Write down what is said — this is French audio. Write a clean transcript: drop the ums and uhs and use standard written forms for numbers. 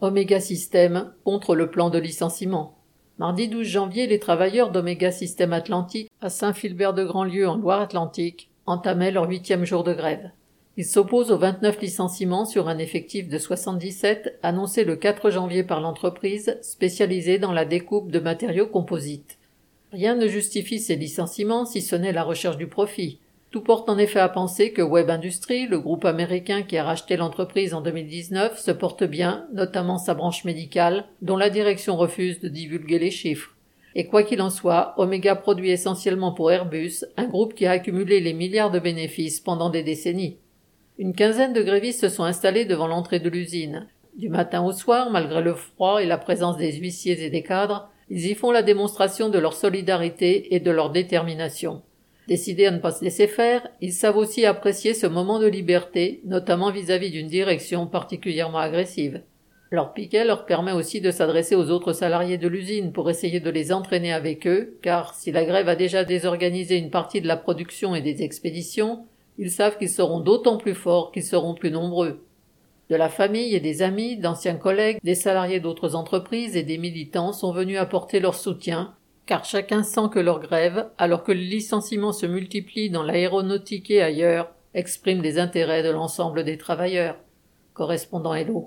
Omega System contre le plan de licenciement. Mardi 12 janvier, les travailleurs d'Omega System Atlantique à Saint-Philbert-de-Grandlieu en Loire-Atlantique entamaient leur 8e jour de grève. Ils s'opposent aux 29 licenciements sur un effectif de 77 annoncés le 4 janvier par l'entreprise spécialisée dans la découpe de matériaux composites. Rien ne justifie ces licenciements si ce n'est la recherche du profit. Tout porte en effet à penser que Web Industries, le groupe américain qui a racheté l'entreprise en 2019, se porte bien, notamment sa branche médicale, dont la direction refuse de divulguer les chiffres. Et quoi qu'il en soit, Omega produit essentiellement pour Airbus, un groupe qui a accumulé les milliards de bénéfices pendant des décennies. Une quinzaine de grévistes se sont installés devant l'entrée de l'usine. Du matin au soir, malgré le froid et la présence des huissiers et des cadres, ils y font la démonstration de leur solidarité et de leur détermination. Décidés à ne pas se laisser faire, ils savent aussi apprécier ce moment de liberté, notamment vis-à-vis d'une direction particulièrement agressive. Leur piquet leur permet aussi de s'adresser aux autres salariés de l'usine pour essayer de les entraîner avec eux, car si la grève a déjà désorganisé une partie de la production et des expéditions, ils savent qu'ils seront d'autant plus forts qu'ils seront plus nombreux. De la famille et des amis, d'anciens collègues, des salariés d'autres entreprises et des militants sont venus apporter leur soutien, car chacun sent que leur grève, alors que les licenciements se multiplient dans l'aéronautique et ailleurs, exprime les intérêts de l'ensemble des travailleurs. Correspondant Hello.